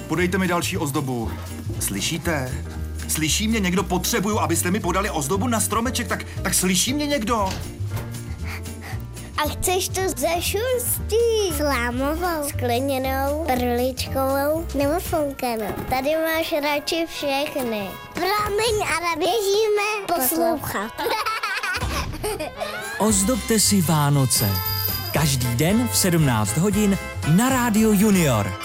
podejte mi další ozdobu. Slyšíte? Slyší mě někdo? Potřebuju, abyste mi podali ozdobu na stromeček, tak slyší mě někdo? A chceš to ze šustí? Slámovou, skleněnou, perličkovou nebo foukanou. Tady máš radši všechny. Promiň, ale běžíme poslouchat. Ozdobte si Vánoce. Každý den v 17 hodin na Rádiu Junior.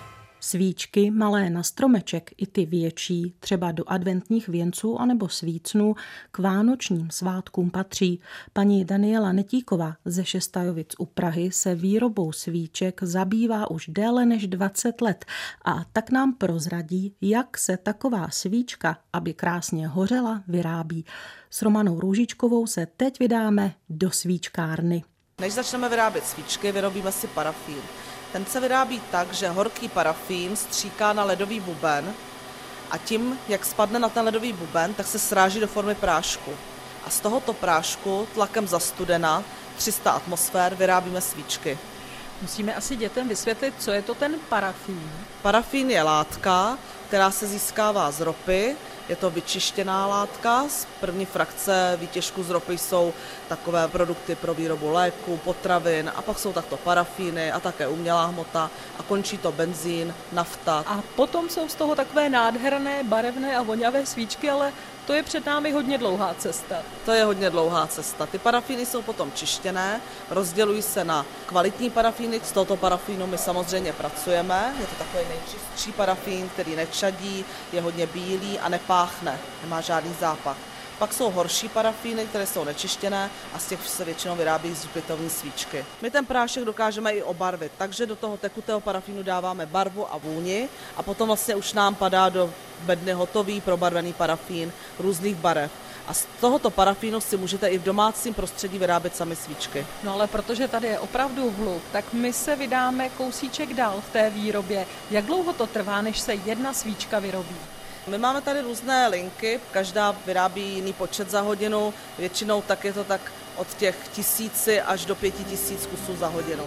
Svíčky malé na stromeček i ty větší, třeba do adventních věnců anebo svícnů, k vánočním svátkům patří. Paní Daniela Netíková ze Šestajovic u Prahy se výrobou svíček zabývá už déle než 20 let a tak nám prozradí, jak se taková svíčka, aby krásně hořela, vyrábí. S Romanou Růžičkovou se teď vydáme do svíčkárny. Než začneme vyrábět svíčky, vyrobíme si parafín. Ten se vyrábí tak, že horký parafín stříká na ledový buben a tím, jak spadne na ten ledový buben, tak se sráží do formy prášku. A z tohoto prášku tlakem za studena 300 atmosfér vyrábíme svíčky. Musíme asi dětem vysvětlit, co je to ten parafín. Parafín je látka, která se získává z ropy. Je to vyčištěná látka. Z první frakce výtěžku z ropy jsou takové produkty pro výrobu léků, potravin a pak jsou takto parafíny a také umělá hmota a končí to benzín, nafta. A potom jsou z toho takové nádherné, barevné a voňavé svíčky, ale to je před námi hodně dlouhá cesta. To je hodně dlouhá cesta. Ty parafíny jsou potom čištěné, rozdělují se na kvalitní parafíny. Z tohoto parafínu my samozřejmě pracujeme. Je to takový nejčistší parafín, který nečadí, je hodně bílý a nepáchne, nemá žádný zápach. Pak jsou horší parafíny, které jsou nečištěné a z těch se většinou vyrábí hřbitovní svíčky. My ten prášek dokážeme i obarvit, takže do toho tekutého parafínu dáváme barvu a vůni a potom vlastně už nám padá do bedny hotový probarvený parafín různých barev. A z tohoto parafínu si můžete i v domácím prostředí vyrábět sami svíčky. No ale protože tady je opravdu hluk, tak my se vydáme kousíček dál v té výrobě. Jak dlouho to trvá, než se jedna svíčka vyrobí? My máme tady různé linky, každá vyrábí jiný počet za hodinu, většinou tak je to tak od těch 1000 až do 5000 kusů za hodinu.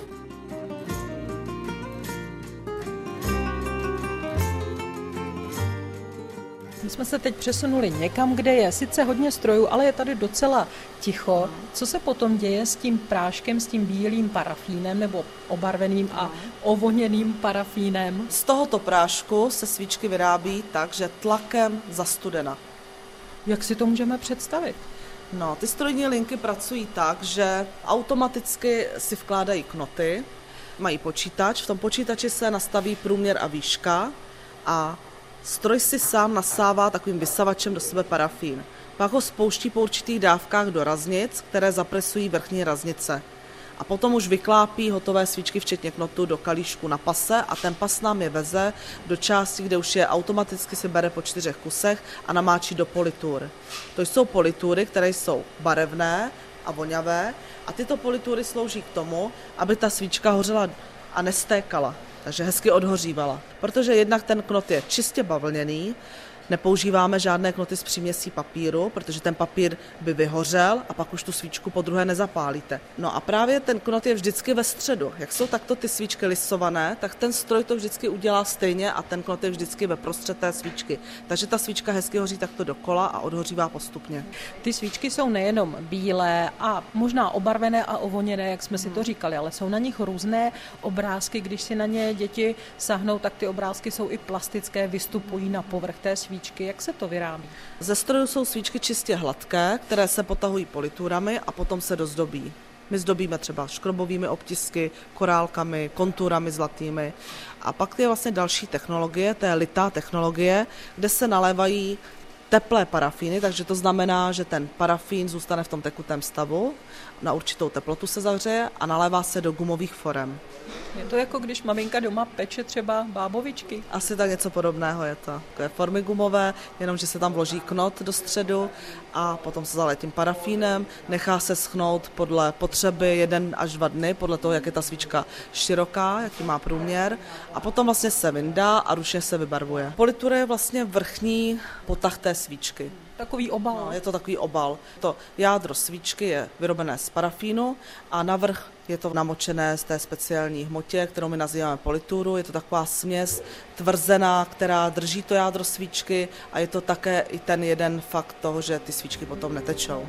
My jsme se teď přesunuli někam, kde je sice hodně strojů, ale je tady docela ticho. Co se potom děje s tím práškem, s tím bílým parafínem nebo obarveným a ovoněným parafínem? Z tohoto prášku se svíčky vyrábí tak, že tlakem za studena. Jak si to můžeme představit? No, ty strojní linky pracují tak, že automaticky si vkládají knoty, mají počítač, v tom počítači se nastaví průměr a výška a stroj si sám nasává takovým vysavačem do sebe parafín. Pak ho spouští po určitých dávkách do raznic, které zapresují vrchní raznice. A potom už vyklápí hotové svíčky, včetně knotu, do kalíšku na pase a ten pas nám je veze do části, kde už je automaticky se bere po 4 kusech a namáčí do politur. To jsou politury, které jsou barevné a voňavé a tyto politury slouží k tomu, aby ta svíčka hořela a nestékala. Takže hezky odhořívala. Protože jednak ten knot je čistě bavlněný, nepoužíváme žádné knoty s příměsí papíru, protože ten papír by vyhořel a pak už tu svíčku podruhé nezapálíte. No a právě ten knot je vždycky ve středu. Jak jsou takto ty svíčky lisované, tak ten stroj to vždycky udělá stejně a ten knot je vždycky ve prostřed té svíčky. Takže ta svíčka hezky hoří takto dokola a odhořívá postupně. Ty svíčky jsou nejenom bílé a možná obarvené a ovoněné, jak jsme si to říkali, ale jsou na nich různé obrázky. Když si na ně děti sahnou, tak ty obrázky jsou i plastické, vystupují na povrch té svíčky. Jak se to vyrábí? Ze strojů jsou svíčky čistě hladké, které se potahují politurami a potom se dozdobí. My zdobíme třeba škrobovými obtisky, korálkami, konturami zlatými. A pak je vlastně další technologie, to je litá technologie, kde se nalévají teplé parafíny, takže to znamená, že ten parafín zůstane v tom tekutém stavu, na určitou teplotu se zahřeje a nalévá se do gumových forem. Je to jako když maminka doma peče třeba bábovičky? Asi tak něco podobného je to. Takové formy gumové, jenomže se tam vloží knot do středu a potom se zaleje tím parafínem, nechá se schnout podle potřeby 1 až 2 dny, podle toho, jak je ta svíčka široká, jaký má průměr a potom vlastně se vyndá a ručně se vybarvuje. Politura je vlastně vrchní potah té svíčky. Takový obal. No, je to takový obal. To jádro svíčky je vyrobené z parafínu a navrch je to namočené z té speciální hmotě, kterou my nazýváme polituru. Je to taková směs tvrzená, která drží to jádro svíčky a je to také i ten jeden fakt toho, že ty svíčky potom netečou.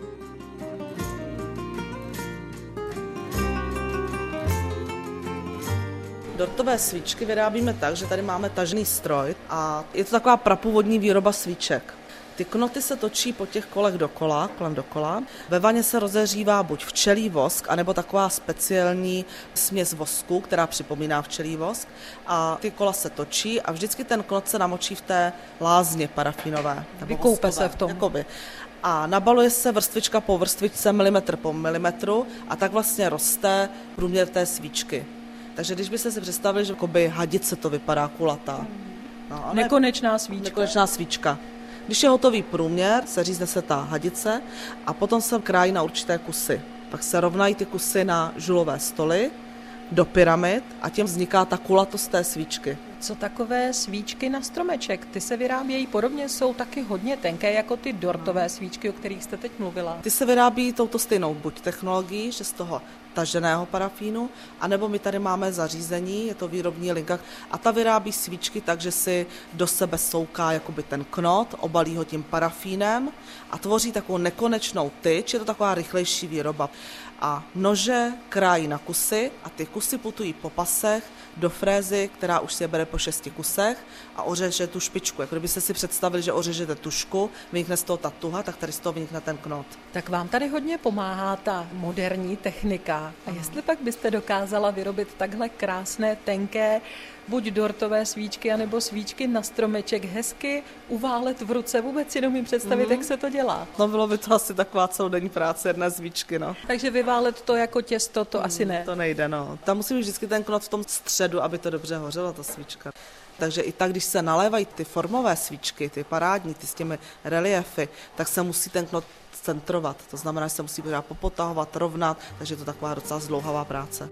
Dortové svíčky vyrábíme tak, že tady máme tažný stroj a je to taková prapůvodní výroba svíček. Ty knoty se točí po těch kolech dokola, kolem dokola. Ve vaně se rozehřívá buď včelí vosk, anebo taková speciální směs vosku, která připomíná včelí vosk. A ty kola se točí a vždycky ten knot se namočí v té lázně parafínové. Vykoupe se v tom. Jakoby. A nabaluje se vrstvička po vrstvičce, milimetr po milimetru a tak vlastně roste průměr té svíčky. Takže když byste si představili, že jakoby hadice to vypadá kulatá. No, Nekonečná svíčka. Nekonečná svíčka. Když je hotový průměr, seřízne se ta hadice a potom se krájí na určité kusy. Pak se rovnají ty kusy na žulové stoly do pyramid a tím vzniká ta kulatost té svíčky. Co takové svíčky na stromeček? Ty se vyrábějí podobně, jsou taky hodně tenké jako ty dortové svíčky, o kterých jste teď mluvila. Ty se vyrábí touto stejnou buď technologií, že z toho taženého parafínu, anebo my tady máme zařízení, je to výrobní linka a ta vyrábí svíčky tak, že si do sebe souká jakoby ten knot, obalí ho tím parafínem a tvoří takovou nekonečnou tyč, je to taková rychlejší výroba. A nože krájí na kusy a ty kusy putují po pasech do frézy, která už si je bere po 6 kusech a ořeže tu špičku. Jako kdybyste si představili, že ořežete tušku, vynikne z toho ta tuha, tak tady z toho vynikne ten knot. Tak vám tady hodně pomáhá ta moderní technika. A jestli pak byste dokázala vyrobit takhle krásné, tenké, buď dortové svíčky, anebo svíčky na stromeček, hezky uválet v ruce, vůbec si neumím představit, jak se to dělá. No bylo by to asi taková celodenní práce jedné svíčky, no. Takže vyválet to jako těsto, to asi ne. To nejde, no. Tam musí být vždycky ten knot v tom středu, aby to dobře hořela, ta svíčka. Takže i tak, když se nalévají ty formové svíčky, ty parádní, ty s těmi reliefy, tak se musí ten knot centrovat. To znamená, že se musí popotahovat, rovnat, takže je to taková docela zdlouhavá práce.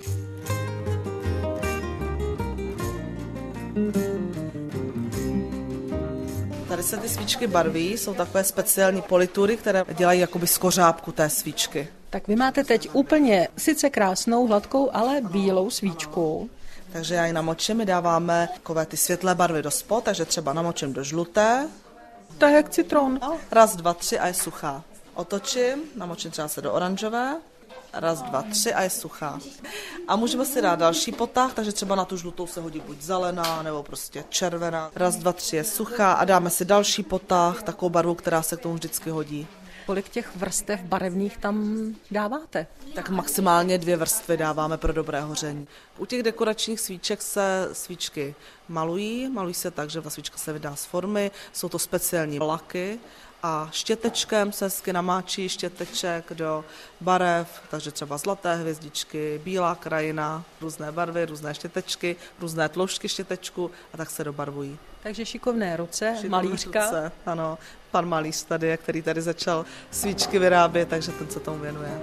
Tady se ty svíčky barví, jsou takové speciální politury, které dělají jakoby skořápku té svíčky. Tak vy máte teď úplně sice krásnou, hladkou, ale bílou svíčku. Takže já ji namočím, my dáváme takové ty světlé barvy do spod, takže třeba namočím do žluté. To je jak citron. No, 1, 2, 3 a je suchá. Otočím, namočím třeba se do oranžové. 1, 2, 3 a je suchá. A můžeme si dát další potah, takže třeba na tu žlutou se hodí buď zelená, nebo prostě červená. 1, 2, 3 je suchá a dáme si další potah, takovou barvu, která se k tomu vždycky hodí. Kolik těch vrstev barevných tam dáváte? Tak maximálně 2 vrstvy dáváme pro dobré hoření. U těch dekoračních svíček se svíčky malují se tak, že ta svíčka se vydá z formy, jsou to speciální laky a štětečkem se hezky namáčí štěteček do barev, takže třeba zlaté hvězdičky, bílá krajina, různé barvy, různé štětečky, různé tloušťky štětečku a tak se dobarvují. Takže šikovné ruce, malířka. Ruce, ano, pan malíř tady, který tady začal svíčky vyrábět, takže ten se tomu věnuje.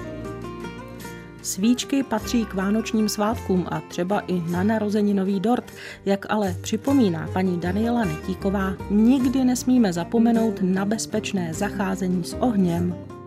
Svíčky patří k vánočním svátkům a třeba i na narozeninový dort. Jak ale připomíná paní Daniela Netíková, nikdy nesmíme zapomenout na bezpečné zacházení s ohněm.